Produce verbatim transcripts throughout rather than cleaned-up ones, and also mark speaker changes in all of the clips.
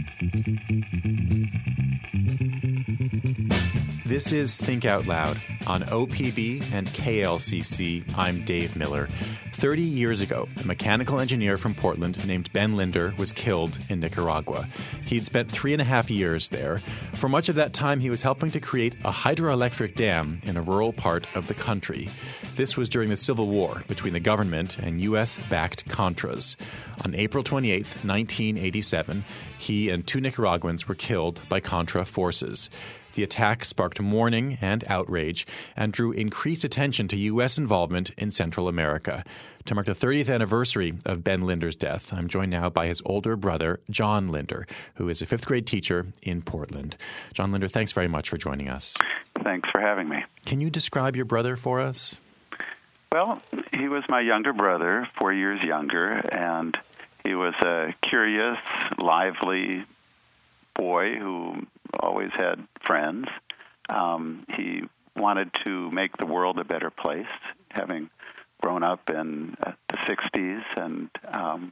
Speaker 1: This is Think Out Loud. On O P B and K L C C, I'm Dave Miller. Thirty years ago, a mechanical engineer from Portland named Ben Linder was killed in Nicaragua. He'd spent three and a half years there. For much of that time, he was helping to create a hydroelectric dam in a rural part of the country. This was during the Civil War between the government and U S-backed Contras. On April twenty-eighth, nineteen eighty-seven, he and two Nicaraguans were killed by Contra forces. The attack sparked mourning and outrage and drew increased attention to U S involvement in Central America. To mark the thirtieth anniversary of Ben Linder's death, I'm joined now by his older brother, John Linder, who is a fifth grade teacher in Portland. John Linder, thanks very much for joining us.
Speaker 2: Thanks for having me.
Speaker 1: Can you describe your brother for us?
Speaker 2: Well, he was my younger brother, four years younger, and he was a curious, lively boy who always had friends. Um, he wanted to make the world a better place, having grown up in uh, the sixties, and um,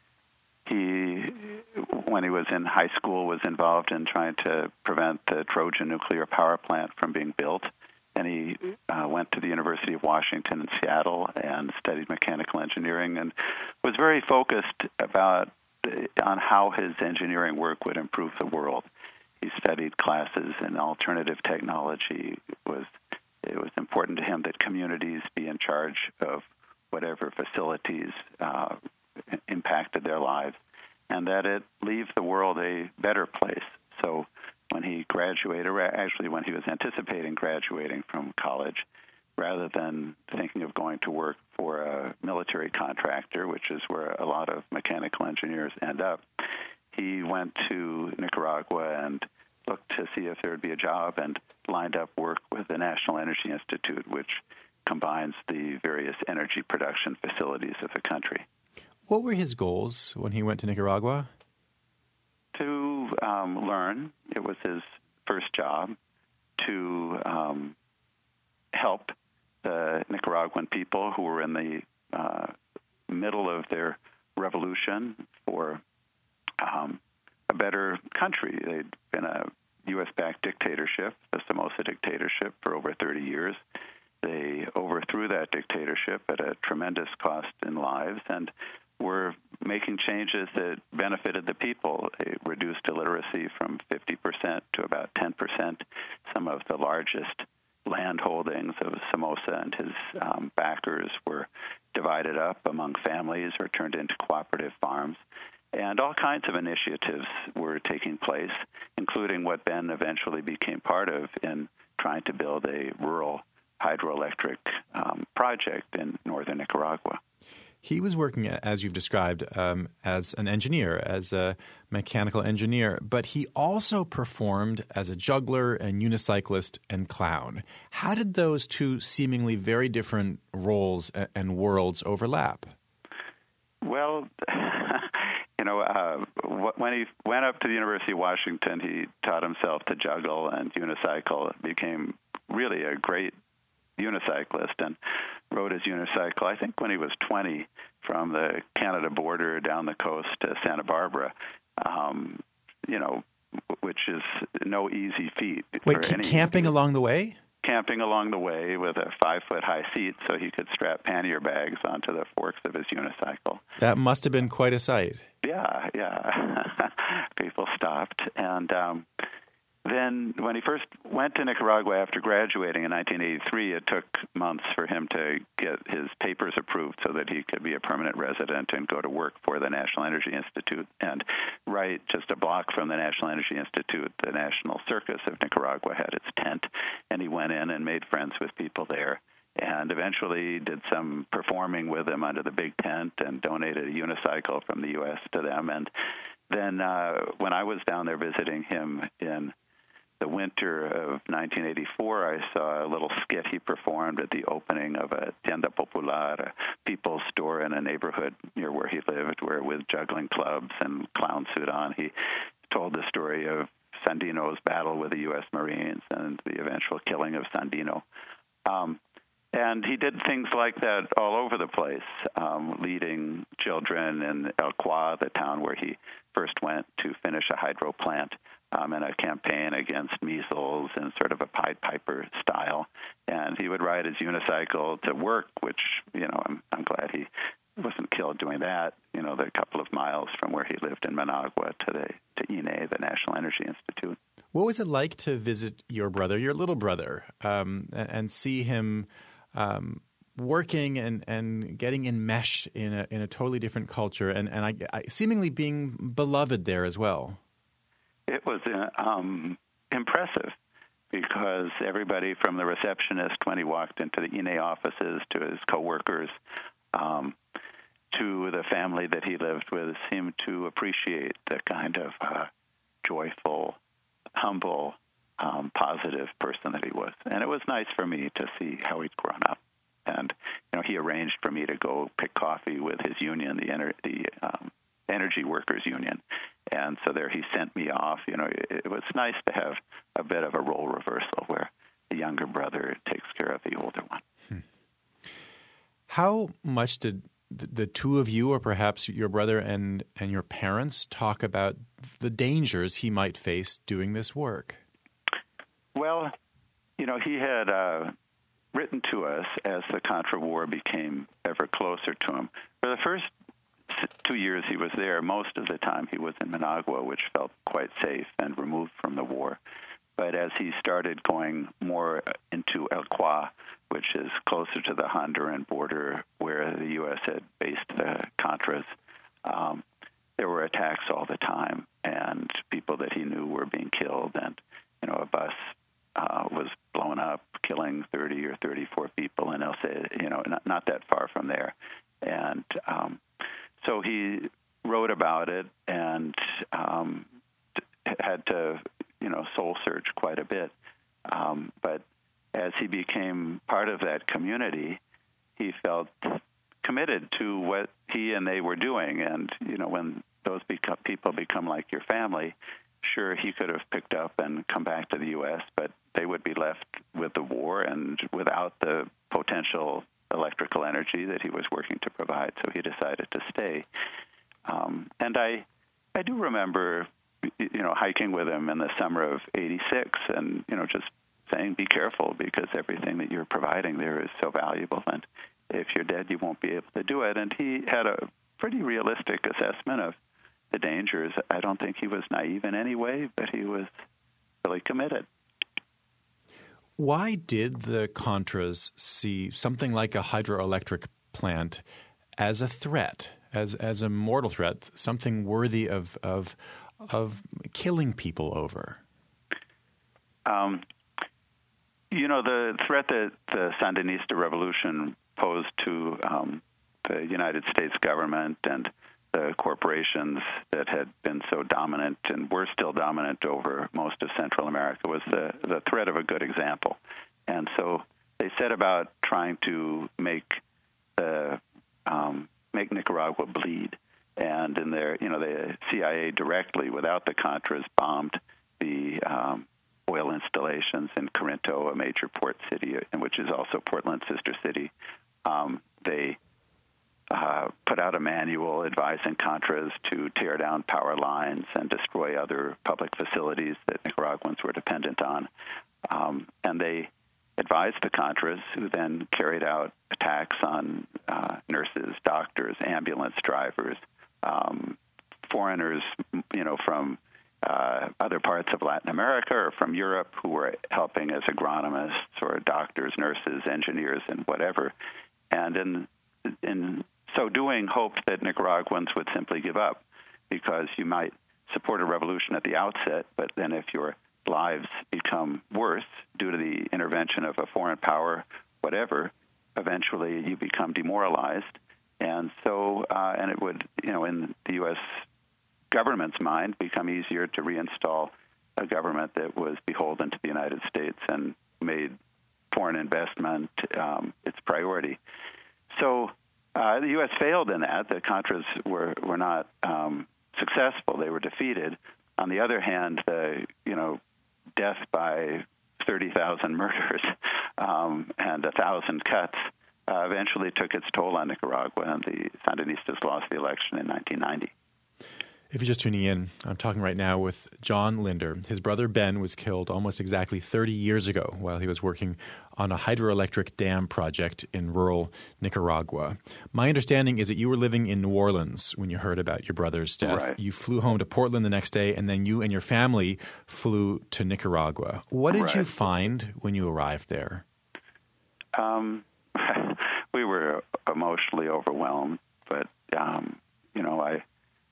Speaker 2: he, when he was in high school, was involved in trying to prevent the Trojan nuclear power plant from being built. And he uh, went to the University of Washington in Seattle and studied mechanical engineering and was very focused about on how his engineering work would improve the world. He studied classes in alternative technology. It was, it was important to him that communities be in charge of whatever facilities uh, impacted their lives, and that it leave the world a better place. So when he graduated, or actually when he was anticipating graduating from college, rather than thinking of going to work for a military contractor, which is where a lot of mechanical engineers end up, he went to Nicaragua and looked to see if there would be a job and lined up work with the National Energy Institute, which combines the various energy production facilities of the country.
Speaker 1: What were his goals when he went to Nicaragua?
Speaker 2: To um, learn. It was his first job. To um, help the Nicaraguan people who were in the uh, middle of their revolution for um, a better country. They'd been a U S-backed dictatorship, the Somoza dictatorship, for over thirty years. They overthrew that dictatorship at a tremendous cost in lives and were making changes that benefited the people. They reduced illiteracy from fifty percent to about ten percent. Some of the largest land holdings of Somoza and his um, backers were divided up among families or turned into cooperative farms. And all kinds of initiatives were taking place, including what Ben eventually became part of in trying to build a rural hydroelectric um, project in northern Nicaragua.
Speaker 1: He was working, as you've described, um, as an engineer, as a mechanical engineer, but he also performed as a juggler and unicyclist and clown. How did those two seemingly very different roles and worlds overlap?
Speaker 2: Well, you know, uh, when he went up to the University of Washington, he taught himself to juggle and unicycle. Became really a great unicyclist and rode his unicycle, I think, when he was twenty, from the Canada border down the coast to Santa Barbara, um, you know, which is no easy feat.
Speaker 1: Wait, c- camping along the way?
Speaker 2: Camping along the way with a five-foot-high seat so he could strap pannier bags onto the forks of his unicycle.
Speaker 1: That must have been quite a sight.
Speaker 2: Yeah, yeah. People stopped. And um, then when he first went to Nicaragua after graduating in nineteen eighty-three, it took months for him to get his papers approved so that he could be a permanent resident and go to work for the National Energy Institute. And right just a block from the National Energy Institute, the National Circus of Nicaragua had its tent, and he went in and made friends with people there. And eventually did some performing with them under the big tent and donated a unicycle from the U S to them. And then uh, when I was down there visiting him in the winter of nineteen eighty-four, I saw a little skit he performed at the opening of a tienda popular, a people's store in a neighborhood near where he lived, where with juggling clubs and clown suit on, he told the story of Sandino's battle with the U S Marines and the eventual killing of Sandino. Um, And he did things like that all over the place, um, leading children in El Qua, the town where he first went to finish a hydro plant, um, in a campaign against measles in sort of a Pied Piper style. And he would ride his unicycle to work, which, you know, I'm, I'm glad he wasn't killed doing that, you know, the couple of miles from where he lived in Managua to the to I N E, the National Energy Institute.
Speaker 1: What was it like to visit your brother, your little brother, um, and, and see him um, working and, and getting enmeshed in a in a totally different culture, and and I, I, seemingly being beloved there as well?
Speaker 2: It was um, impressive because everybody from the receptionist when he walked into the I N E offices to his coworkers, um, to the family that he lived with, seemed to appreciate the kind of uh, joyful, humble, um, positive person that he was. And it was nice for me to see how he'd grown up. And, you know, he arranged for me to go pick coffee with his union, the, ener- the um, Energy Workers Union. And so there he sent me off. You know, it, it was nice to have a bit of a role reversal where the younger brother takes care of the older one.
Speaker 1: Hmm. How much did the two of you, or perhaps your brother and, and your parents, talk about the dangers he might face doing this work?
Speaker 2: Well, you know, he had uh, written to us as the Contra War became ever closer to him. For the first two years he was there, most of the time he was in Managua, which felt quite safe and removed from the war. But as he started going more into El Qua, which is closer to the Honduran border where the U S had based the Contras, um, there were attacks all the time, and people that he knew were being killed. And, you know, a bus uh, was blown up, killing thirty or thirty-four people in El Ce, you know, not, not that far from there. And um, so he wrote about it and um, had to, you know, soul search quite a bit. Um, but as he became part of that community, he felt committed to what he and they were doing. And, you know, when those become, people become like your family, sure, he could have picked up and come back to the U S, but they would be left with the war and without the potential electrical energy that he was working to provide. So he decided to stay. Um, and I, I do remember, you know, hiking with him in the summer of eighty-six and, you know, just saying, be careful because everything that you're providing there is so valuable. And if you're dead, you won't be able to do it. And he had a pretty realistic assessment of the dangers. I don't think he was naive in any way, but he was really committed.
Speaker 1: Why did the Contras see something like a hydroelectric plant as a threat, as as a mortal threat, something worthy of of of killing people over?
Speaker 2: Um, you know, the threat that the Sandinista revolution posed to um, the United States government and the corporations that had been so dominant and were still dominant over most of Central America was the, the threat of a good example. And so they set about trying to make the um, make Nicaragua bleed. And in their, you know, the C I A directly, without the Contras, bombed the um, oil installations in Corinto, a major port city, which is also Portland's sister city. Um, they Uh, put out a manual advising Contras to tear down power lines and destroy other public facilities that Nicaraguans were dependent on. Um, and they advised the Contras, who then carried out attacks on uh, nurses, doctors, ambulance drivers, um, foreigners, you know, from uh, other parts of Latin America or from Europe who were helping as agronomists or doctors, nurses, engineers, and whatever. And in in so doing, hoped that Nicaraguans would simply give up, because you might support a revolution at the outset, but then if your lives become worse due to the intervention of a foreign power, whatever, eventually you become demoralized. And so, uh, and it would, you know, in the U S government's mind, become easier to reinstall a government that was beholden to the United States and made foreign investment um, its priority. So uh, the U S failed in that. The Contras were, were not um, successful. They were defeated. On the other hand, the, you know, death by thirty thousand murders um, and one thousand cuts, uh, eventually took its toll on Nicaragua, and the Sandinistas lost the election in nineteen ninety.
Speaker 1: If you're just tuning in, I'm talking right now with John Linder. His brother Ben was killed almost exactly thirty years ago while he was working on a hydroelectric dam project in rural Nicaragua. My understanding is that you were living in New Orleans when you heard about your brother's death.
Speaker 2: Right.
Speaker 1: You flew home to Portland the next day, and then you and your family flew to Nicaragua. What did
Speaker 2: Right.
Speaker 1: you find when you arrived there?
Speaker 2: Um, we were emotionally overwhelmed, but, um, you know, I...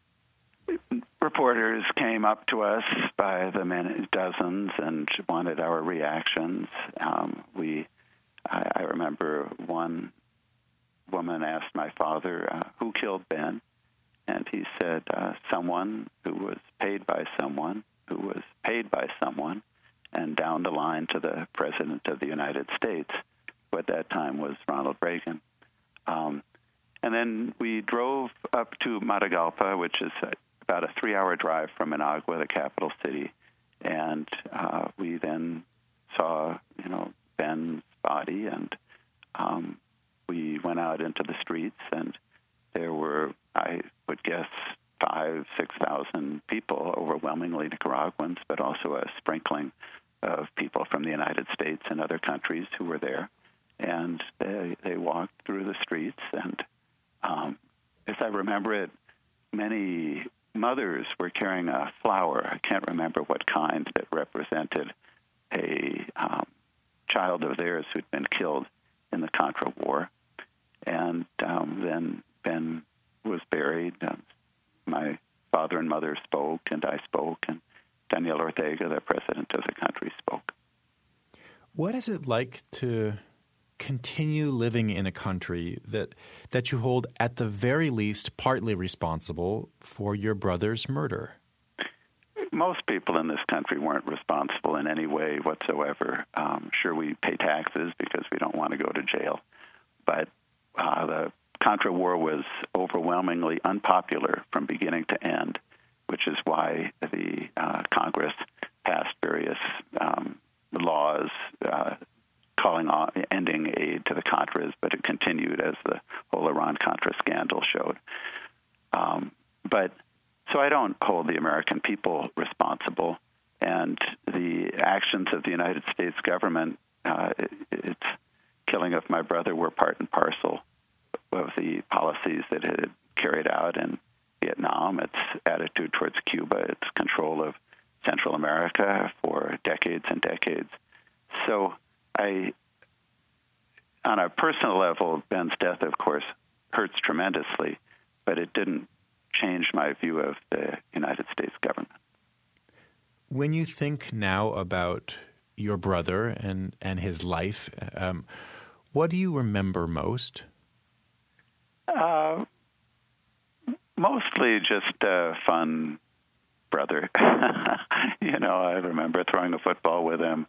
Speaker 2: reporters came up to us by the many dozens and wanted our reactions. Um, we, I, I remember one woman asked my father, uh, who killed Ben? And he said, uh, someone who was paid by someone who was paid by someone, and down the line to the President of the United States, who at that time was Ronald Reagan. Um, and then we drove up to Matagalpa, which is a about a three-hour drive from Managua, the capital city, and uh, we then saw, you know, Ben's body, and um, we went out into the streets, and there were, I would guess, five, six thousand people, overwhelmingly Nicaraguans, but also a sprinkling of people from the United States and other countries who were there, and they they walked through the streets, and um, as I remember it, many mothers were carrying a flower, I can't remember what kind, that represented a um, child of theirs who'd been killed in the Contra War. And um, then Ben was buried. Um, my father and mother spoke, and I spoke, and Daniel Ortega, the president of the country, spoke.
Speaker 1: What is it like to continue living in a country that that you hold at the very least partly responsible for your brother's murder?
Speaker 2: Most people in this country weren't responsible in any way whatsoever. Um, sure, we pay taxes because we don't want to go to jail, but uh, the Contra War was overwhelmingly unpopular from beginning to end, which is why the uh, Congress passed various um, laws uh, calling on ending aid to the Contras, but it continued as the whole Iran-Contra scandal showed. Um, but so I don't hold the American people responsible, and the actions of the United States government, uh, it, its killing of my brother, were part and parcel of the policies that it had carried out in Vietnam, its attitude towards Cuba, its control of Central America for decades and decades. So I, on a personal level, Ben's death, of course, hurts tremendously, but it didn't change my view of the United States government.
Speaker 1: When you think now about your brother and, and his life, um, what do you remember most?
Speaker 2: Uh, mostly just a fun brother. You know, I remember throwing a football with him.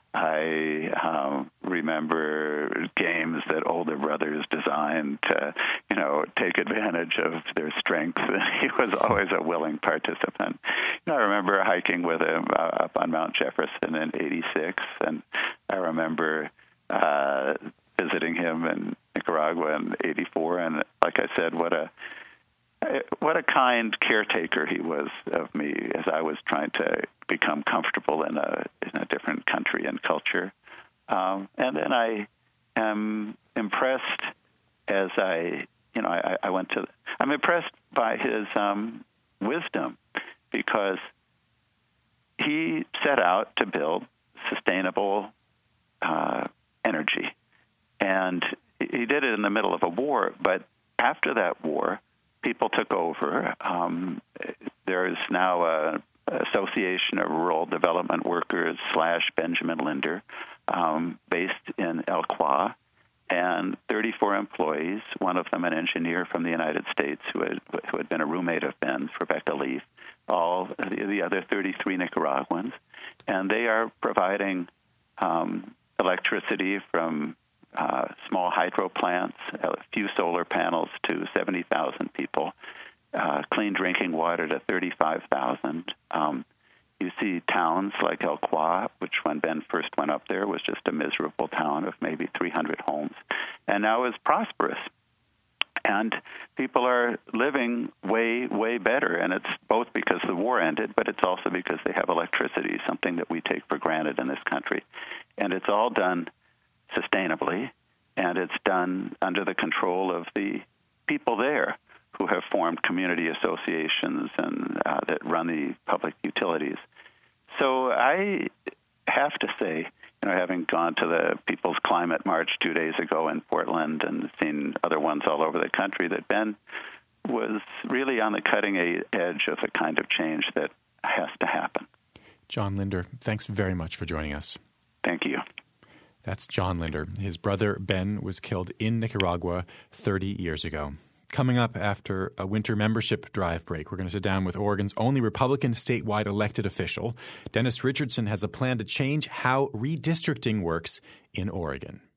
Speaker 2: I um, remember games that older brothers designed to, you know, take advantage of their strengths. He was always a willing participant. You know, I remember hiking with him uh, up on Mount Jefferson in eighty-six, and I remember uh, visiting him in Nicaragua in eighty-four, and like I said, what a What a kind caretaker he was of me as I was trying to become comfortable in a in a different country and culture. Um, and then I am impressed as I, you know, I, I went to, I'm impressed by his um, wisdom, because he set out to build sustainable uh, energy. And he did it in the middle of a war, but after that war, people took over. Um, there is now a Association of Rural Development Workers slash Benjamin Linder, um, based in El Qua, and thirty-four employees, one of them an engineer from the United States who had, who had been a roommate of Ben's, Rebecca Leaf, all the, the other thirty-three Nicaraguans. And they are providing um, electricity from Uh, small hydro plants, a few solar panels to seventy thousand people, uh, clean drinking water to thirty-five thousand. Um, You see towns like El Qua, which when Ben first went up there was just a miserable town of maybe three hundred homes, and now is prosperous. And people are living way, way better. And it's both because the war ended, but it's also because they have electricity, something that we take for granted in this country. And it's all done sustainably, and it's done under the control of the people there who have formed community associations and uh, that run the public utilities. So I have to say, you know, having gone to the People's Climate March two days ago in Portland and seen other ones all over the country, that Ben was really on the cutting edge of the kind of change that has to happen.
Speaker 1: John Linder, thanks very much for joining us.
Speaker 2: Thank you.
Speaker 1: That's John Linder. His brother Ben was killed in Nicaragua thirty years ago. Coming up after a winter membership drive break, we're going to sit down with Oregon's only Republican statewide elected official. Dennis Richardson has a plan to change how redistricting works in Oregon.